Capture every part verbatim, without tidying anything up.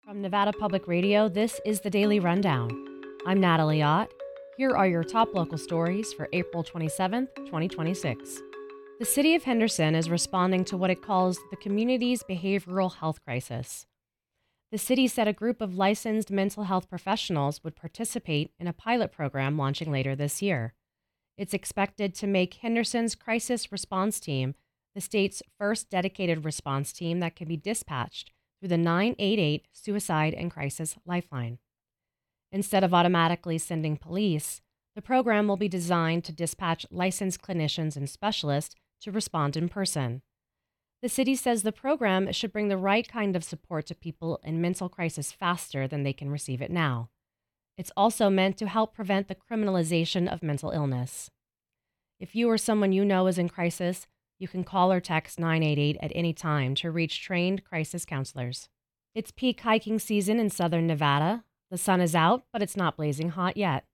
From Nevada Public Radio, this is the Daily Rundown. I'm Natalie Ott. Here are your top local stories for April twenty-seventh, twenty twenty-six. The city of Henderson is responding to what it calls the community's behavioral health crisis. The city said a group of licensed mental health professionals would participate in a pilot program launching later this year. It's expected to make Henderson's crisis response team the state's first dedicated response team that can be dispatched through the nine eight eight Suicide and Crisis Lifeline. Instead of automatically sending police, the program will be designed to dispatch licensed clinicians and specialists to respond in person. The city says the program should bring the right kind of support to people in mental crisis faster than they can receive it now. It's also meant to help prevent the criminalization of mental illness. If you or someone you know is in crisis, you can call or text nine eight eight at any time to reach trained crisis counselors. It's peak hiking season in southern Nevada. The sun is out, but it's not blazing hot yet.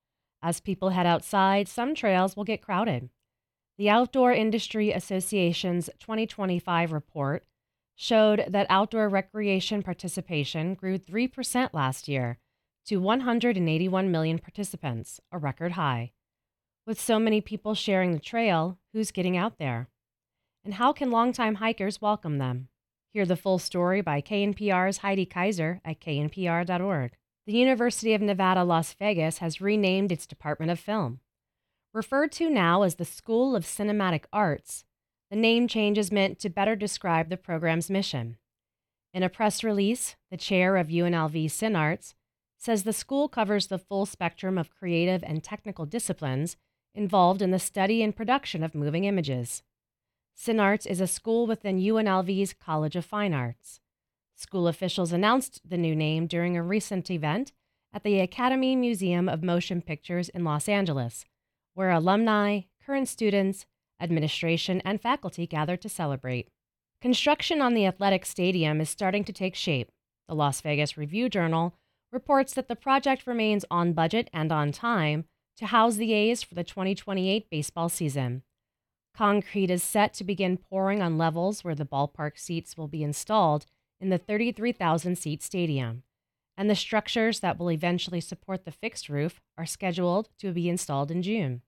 As people head outside, some trails will get crowded. The Outdoor Industry Association's twenty twenty-five report showed that outdoor recreation participation grew three percent last year to one hundred eighty-one million participants, a record high. With so many people sharing the trail, who's getting out there? And how can longtime hikers welcome them? Hear the full story by K N P R's Heidi Kaiser at K N P R dot org. The University of Nevada, Las Vegas has renamed its Department of Film. Referred to now as the School of Cinematic Arts, the name change is meant to better describe the program's mission. In a press release, the chair of U N L V CinArts says the school covers the full spectrum of creative and technical disciplines involved in the study and production of moving images. CinArts is a school within U N L V's College of Fine Arts. School officials announced the new name during a recent event at the Academy Museum of Motion Pictures in Los Angeles, where alumni, current students, administration, and faculty gathered to celebrate. Construction on the athletic stadium is starting to take shape. The Las Vegas Review-Journal reports that the project remains on budget and on time to house the A's for the twenty twenty-eight baseball season. Concrete is set to begin pouring on levels where the ballpark seats will be installed in the thirty-three thousand seat stadium, and the structures that will eventually support the fixed roof are scheduled to be installed in June.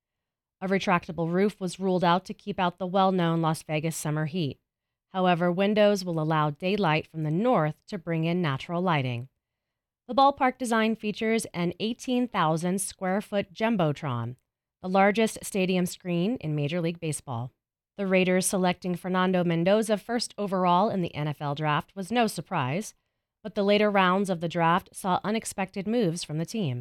A retractable roof was ruled out to keep out the well-known Las Vegas summer heat. However, windows will allow daylight from the north to bring in natural lighting. The ballpark design features an eighteen thousand square foot Jumbotron, the largest stadium screen in Major League Baseball. The Raiders selecting Fernando Mendoza first overall in the N F L draft was no surprise, but the later rounds of the draft saw unexpected moves from the team.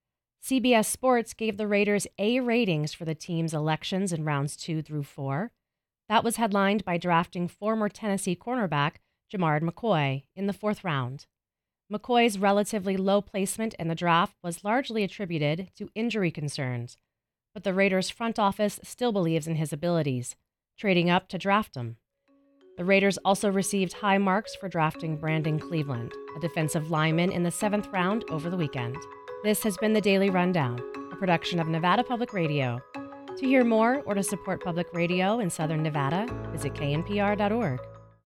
C B S Sports gave the Raiders A ratings for the team's elections in rounds two through four. That was headlined by drafting former Tennessee cornerback Jamard McCoy in the fourth round. McCoy's relatively low placement in the draft was largely attributed to injury concerns, but the Raiders' front office still believes in his abilities, trading up to draft him. The Raiders also received high marks for drafting Brandon Cleveland, a defensive lineman, in the seventh round over the weekend. This has been the Daily Rundown, a production of Nevada Public Radio. To hear more or to support public radio in Southern Nevada, visit K N P R dot org.